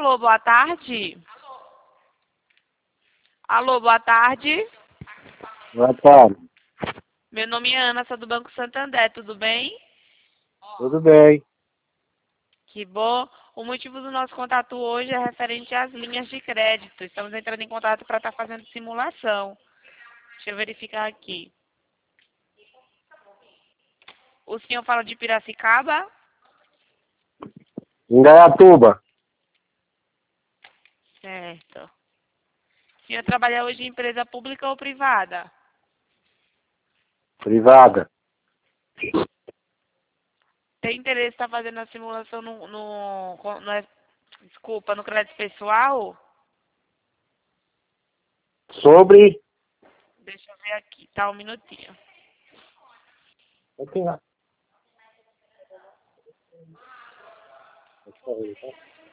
Alô, boa tarde. Alô, boa tarde. Boa tarde. Meu nome é Ana, sou do Banco Santander, tudo bem? Tudo bem. Que bom. O motivo do nosso contato hoje é referente às linhas de crédito. Estamos entrando em contato para estar fazendo simulação. Deixa eu verificar aqui. O senhor fala de Piracicaba? Indaiatuba. Certo. O senhor trabalha hoje em empresa pública ou privada? Privada. Tem interesse em estar fazendo a simulação desculpa, no crédito pessoal? Sobre... Deixa eu ver aqui, tá? Um minutinho. Ok, lá.